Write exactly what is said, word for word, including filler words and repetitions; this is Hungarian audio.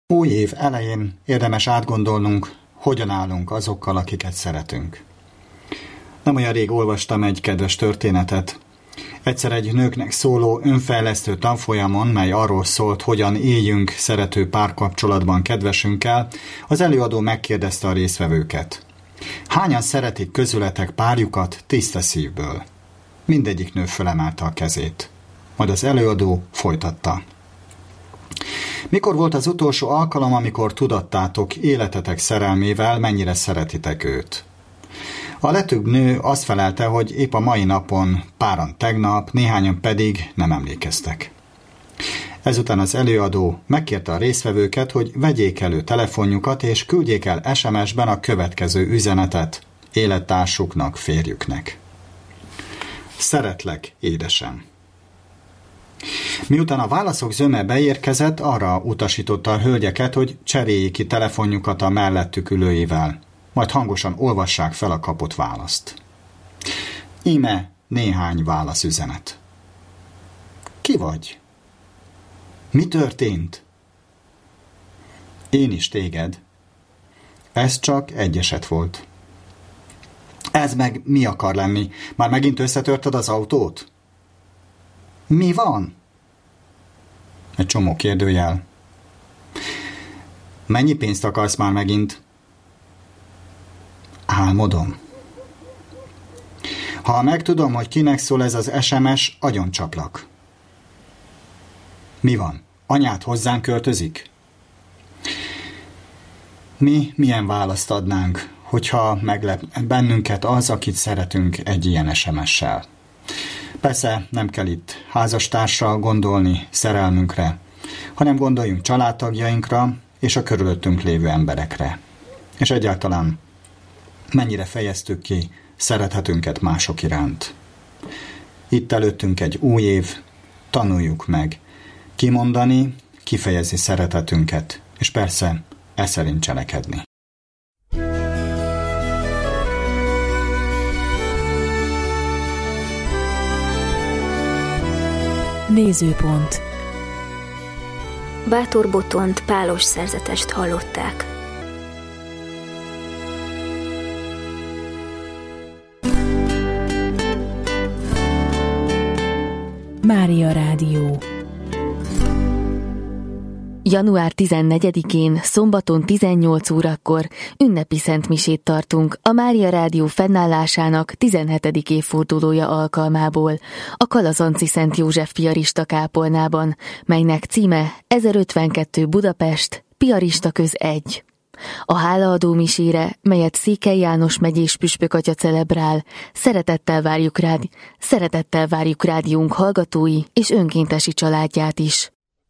Új év elején érdemes átgondolnunk, hogyan állunk azokkal, akiket szeretünk. Nem olyan rég olvastam egy kedves történetet. Egyszer egy nőknek szóló önfejlesztő tanfolyamon, mely arról szólt, hogyan éljünk szerető párkapcsolatban kedvesünkkel, az előadó megkérdezte a résztvevőket. Hányan szeretik közületek párjukat tiszta szívből? Mindegyik nő fölemelte a kezét. Majd az előadó folytatta. Mikor volt az utolsó alkalom, amikor tudattátok életetek szerelmével, mennyire szeretitek őt? A legtöbb nő azt felelte, hogy épp a mai napon, páran tegnap, néhányan pedig nem emlékeztek. Ezután az előadó megkérte a résztvevőket, hogy vegyék elő telefonjukat és küldjék el es em es-ben a következő üzenetet élettársuknak, férjüknek. Szeretlek, édesem! Miután a válaszok zöme beérkezett, arra utasította a hölgyeket, hogy cseréljék ki telefonjukat a mellettük ülőivel, majd hangosan olvassák fel a kapott választ. Íme néhány válaszüzenet. Ki vagy? Mi történt? Én is téged. Ez csak egy eset volt. Ez meg mi akar lenni? Már megint összetörted az autót? Mi van? Egy csomó kérdőjel. Mennyi pénzt akarsz már megint? Álmodom. Ha megtudom, hogy kinek szól ez az es em es, agyoncsaplak. Mi van? Anyád hozzánk költözik? Mi milyen választ adnánk, hogyha meglep bennünket az, akit szeretünk egy ilyen es em es-sel? Persze nem kell itt házastársra gondolni, szerelmünkre, hanem gondoljunk családtagjainkra és a körülöttünk lévő emberekre. És egyáltalán mennyire fejeztük ki szeretetünket mások iránt. Itt előttünk egy új év, tanuljuk meg kimondani, kifejezni szeretetünket, és persze e szerint cselekedni. Nézőpont. Bátor Botont pálos szerzetest hallották. Mária Rádió. január tizennegyedikén, szombaton tizennyolc órakor ünnepi szentmisét tartunk a Mária Rádió fennállásának tizenhetedik évfordulója alkalmából a Kalazanci Szent József piarista kápolnában, melynek címe ezerötvenkettő Budapest, Piarista köz egy. A hálaadó misére, melyet Székely János megyés püspökatya celebrál, szeretettel várjuk rád, szeretettel várjuk rádiónk hallgatói és önkéntesi családját is.